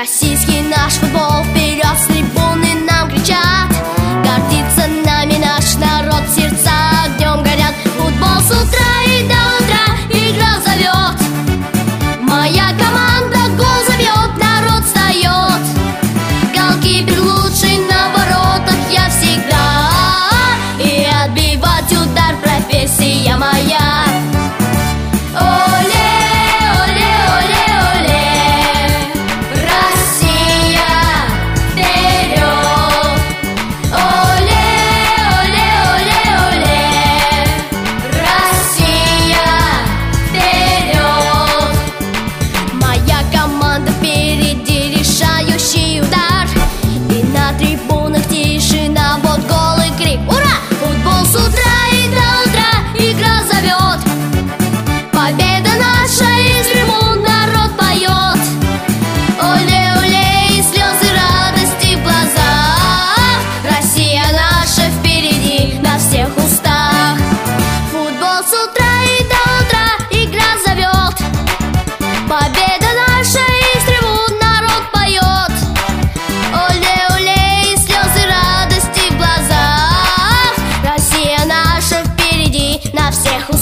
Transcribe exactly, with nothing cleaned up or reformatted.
Российский наш футбол, вперед с трибуны нам кричат. Гордится нами наш народ, сердца огнем горят. Футбол с утра и до утра игра зовет. Моя команда гол забьет, народ встает. Голкипер лучший на воротах, я всегда. И отбивать удар профессия моя. Победа наша, из трибун народ поет. Оле-оле, и слезы радости в глазах. Россия наша впереди, на всех устах.